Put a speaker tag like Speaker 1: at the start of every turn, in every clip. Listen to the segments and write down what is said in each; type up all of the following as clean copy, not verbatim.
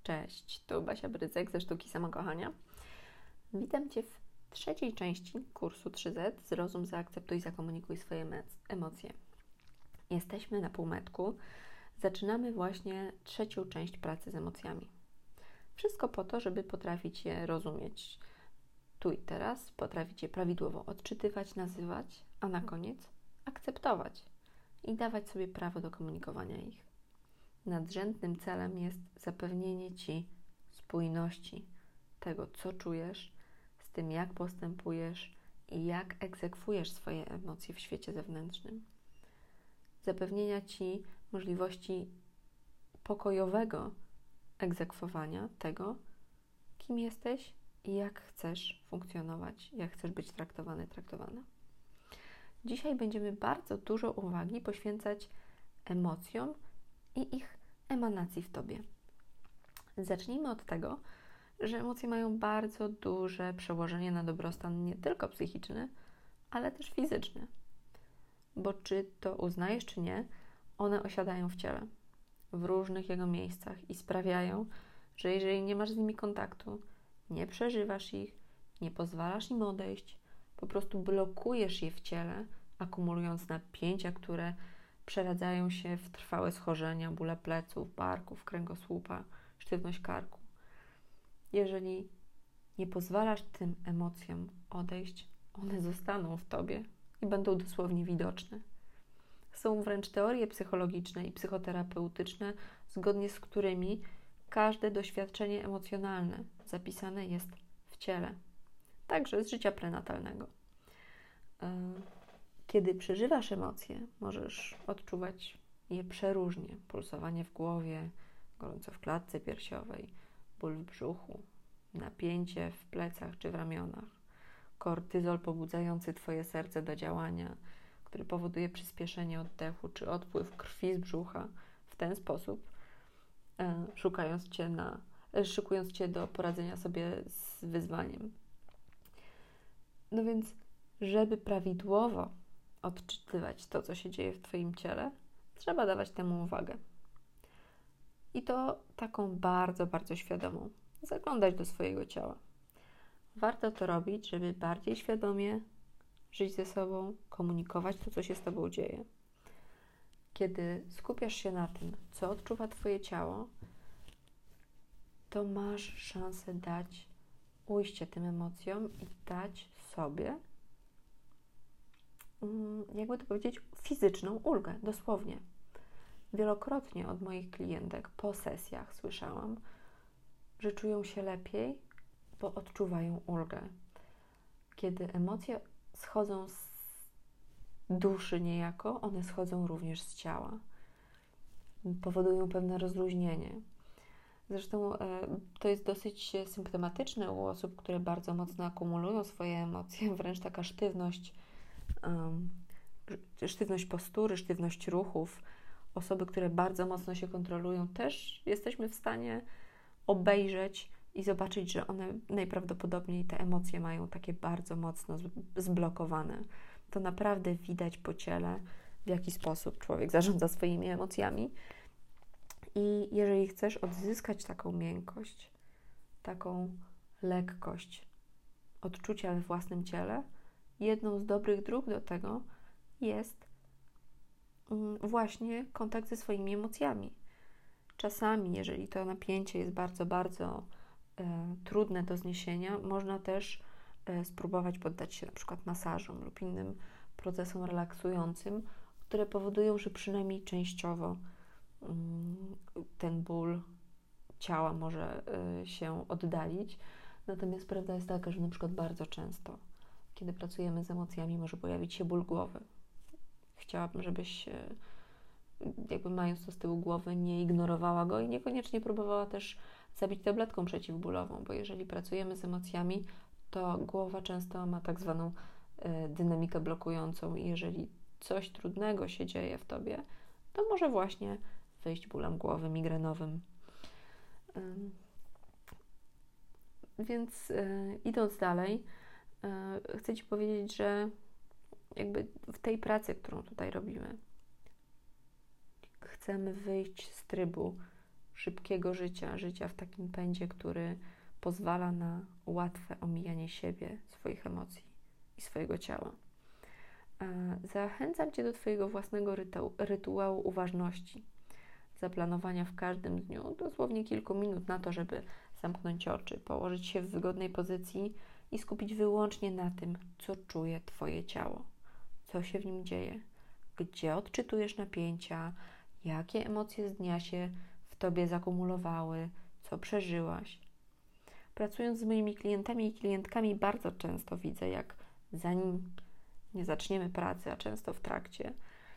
Speaker 1: Cześć, tu Basia Bryzek ze Sztuki Samokochania. Witam Cię w trzeciej części kursu 3Z Zrozum, zaakceptuj, zakomunikuj swoje emocje. Jesteśmy na półmetku. Zaczynamy właśnie trzecią część pracy z emocjami. Wszystko po to, żeby potrafić je rozumieć tu i teraz, potrafić je prawidłowo odczytywać, nazywać, a na koniec akceptować i dawać sobie prawo do komunikowania ich. Nadrzędnym celem jest zapewnienie Ci spójności tego, co czujesz, z tym, jak postępujesz i jak egzekwujesz swoje emocje w świecie zewnętrznym. Zapewnienia Ci możliwości pokojowego egzekwowania tego, kim jesteś i jak chcesz funkcjonować, jak chcesz być traktowany, traktowana. Dzisiaj będziemy bardzo dużo uwagi poświęcać emocjom i ich emanacji w Tobie. Zacznijmy od tego, że emocje mają bardzo duże przełożenie na dobrostan nie tylko psychiczny, ale też fizyczny. Bo czy to uznajesz, czy nie, one osiadają w ciele, w różnych jego miejscach i sprawiają, że jeżeli nie masz z nimi kontaktu, nie przeżywasz ich, nie pozwalasz im odejść, po prostu blokujesz je w ciele, akumulując napięcia, które przeradzają się w trwałe schorzenia, bóle pleców, barków, kręgosłupa, sztywność karku. Jeżeli nie pozwalasz tym emocjom odejść, one zostaną w Tobie i będą dosłownie widoczne. Są wręcz teorie psychologiczne i psychoterapeutyczne, zgodnie z którymi każde doświadczenie emocjonalne zapisane jest w ciele, także z życia prenatalnego. Kiedy przeżywasz emocje, możesz odczuwać je przeróżnie. Pulsowanie w głowie, gorąco w klatce piersiowej, ból w brzuchu, napięcie w plecach czy w ramionach, kortyzol pobudzający Twoje serce do działania, który powoduje przyspieszenie oddechu czy odpływ krwi z brzucha w ten sposób, szykując Cię do poradzenia sobie z wyzwaniem. No więc, żeby prawidłowo odczytywać to, co się dzieje w Twoim ciele, trzeba dawać temu uwagę. I to taką bardzo, bardzo świadomą. Zaglądać do swojego ciała. Warto to robić, żeby bardziej świadomie żyć ze sobą, komunikować to, co się z Tobą dzieje. Kiedy skupiasz się na tym, co odczuwa Twoje ciało, to masz szansę dać ujście tym emocjom i dać sobie, jakby to powiedzieć, fizyczną ulgę, dosłownie. Wielokrotnie od moich klientek po sesjach słyszałam, że czują się lepiej, bo odczuwają ulgę. Kiedy emocje schodzą z duszy niejako, one schodzą również z ciała. Powodują pewne rozluźnienie. Zresztą to jest dosyć symptomatyczne u osób, które bardzo mocno akumulują swoje emocje, wręcz taka sztywność postury, sztywność ruchów. Osoby, które bardzo mocno się kontrolują, też jesteśmy w stanie obejrzeć i zobaczyć, że one najprawdopodobniej te emocje mają takie bardzo mocno zblokowane. To naprawdę widać po ciele, w jaki sposób człowiek zarządza swoimi emocjami. I jeżeli chcesz odzyskać taką miękkość, taką lekkość odczucia we własnym ciele, jedną z dobrych dróg do tego jest właśnie kontakt ze swoimi emocjami. Czasami, jeżeli to napięcie jest bardzo, bardzo trudne do zniesienia, można też spróbować poddać się na przykład masażom lub innym procesom relaksującym, które powodują, że przynajmniej częściowo ten ból ciała może się oddalić. Natomiast prawda jest taka, że na przykład bardzo często, kiedy pracujemy z emocjami, może pojawić się ból głowy. Chciałabym, żebyś jakby mając to z tyłu głowy, nie ignorowała go i niekoniecznie próbowała też zabić tabletką przeciwbólową, bo jeżeli pracujemy z emocjami, to głowa często ma tak zwaną dynamikę blokującą i jeżeli coś trudnego się dzieje w Tobie, to może właśnie wyjść bólem głowy, migrenowym. Więc idąc dalej, chcę Ci powiedzieć, że jakby w tej pracy, którą tutaj robimy, chcemy wyjść z trybu szybkiego życia w takim pędzie, który pozwala na łatwe omijanie siebie, swoich emocji i swojego ciała. Zachęcam Cię do Twojego własnego rytuału uważności, zaplanowania w każdym dniu dosłownie kilku minut na to, żeby zamknąć oczy, położyć się w wygodnej pozycji i skupić wyłącznie na tym, co czuje Twoje ciało, co się w nim dzieje, gdzie odczytujesz napięcia, jakie emocje z dnia się w Tobie zakumulowały, co przeżyłaś. Pracując z moimi klientami i klientkami bardzo często widzę, jak zanim nie zaczniemy pracy, a często w trakcie,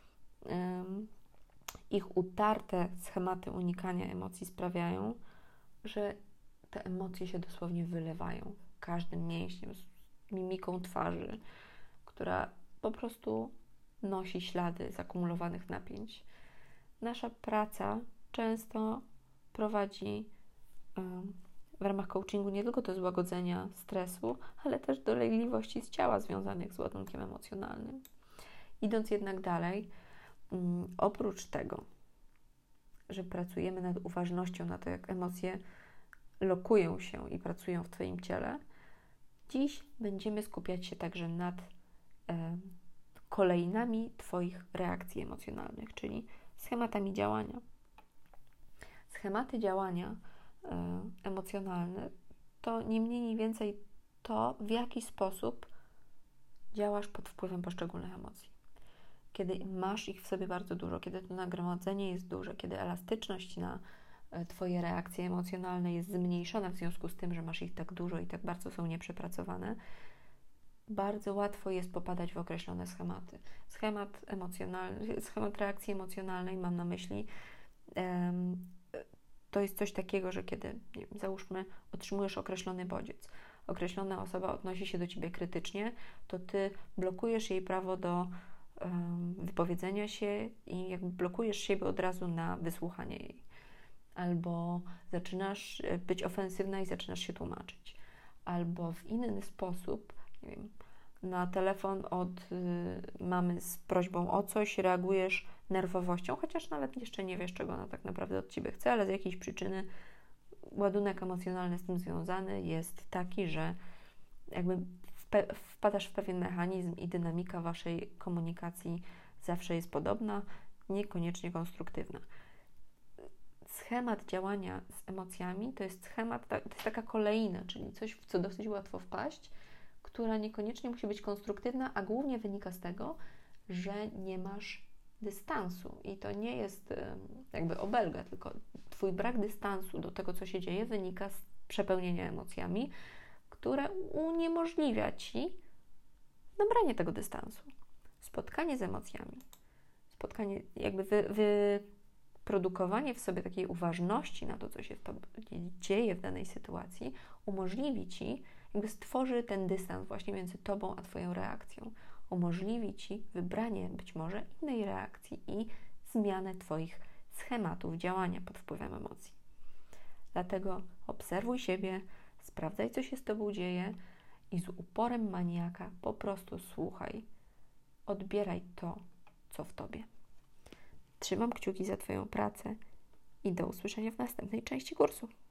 Speaker 1: ich utarte schematy unikania emocji sprawiają, że te emocje się dosłownie wylewają każdym mięśniem, z mimiką twarzy, która po prostu nosi ślady zakumulowanych napięć. Nasza praca często prowadzi w ramach coachingu nie tylko do złagodzenia stresu, ale też do dolegliwości z ciała związanych z ładunkiem emocjonalnym. Idąc jednak dalej, oprócz tego, że pracujemy nad uważnością na to, jak emocje lokują się i pracują w Twoim ciele, dziś będziemy skupiać się także nad kolejnami Twoich reakcji emocjonalnych, czyli schematami działania. Schematy działania emocjonalne to nie mniej, nie więcej to, w jaki sposób działasz pod wpływem poszczególnych emocji. Kiedy masz ich w sobie bardzo dużo, kiedy to nagromadzenie jest duże, kiedy elastyczność na Twoje reakcje emocjonalne jest zmniejszona w związku z tym, że masz ich tak dużo i tak bardzo są nieprzepracowane, bardzo łatwo jest popadać w określone schematy. Schemat reakcji emocjonalnej, mam na myśli, to jest coś takiego, że kiedy, nie wiem, załóżmy, otrzymujesz określony bodziec, określona osoba odnosi się do Ciebie krytycznie, to Ty blokujesz jej prawo do wypowiedzenia się i jakby blokujesz siebie od razu na wysłuchanie jej. Albo zaczynasz być ofensywna i zaczynasz się tłumaczyć. Albo w inny sposób, nie wiem, na telefon od mamy z prośbą o coś reagujesz nerwowością, chociaż nawet jeszcze nie wiesz, czego ona tak naprawdę od Ciebie chce, ale z jakiejś przyczyny ładunek emocjonalny z tym związany jest taki, że jakby wpadasz w pewien mechanizm i dynamika Waszej komunikacji zawsze jest podobna, niekoniecznie konstruktywna. Schemat działania z emocjami to jest schemat, to jest taka kolejna, czyli coś, w co dosyć łatwo wpaść, która niekoniecznie musi być konstruktywna, a głównie wynika z tego, że nie masz dystansu i to nie jest jakby obelga, tylko Twój brak dystansu do tego, co się dzieje, wynika z przepełnienia emocjami, które uniemożliwia Ci nabranie tego dystansu. Spotkanie z emocjami, jakby wyprodukowanie w sobie takiej uważności na to, co się dzieje w danej sytuacji, umożliwi Ci, jakby stworzy ten dystans właśnie między Tobą a Twoją reakcją. Umożliwi Ci wybranie być może innej reakcji i zmianę Twoich schematów działania pod wpływem emocji. Dlatego obserwuj siebie, sprawdzaj, co się z Tobą dzieje i z uporem maniaka po prostu słuchaj. Odbieraj to, co w Tobie. Trzymam kciuki za Twoją pracę i do usłyszenia w następnej części kursu.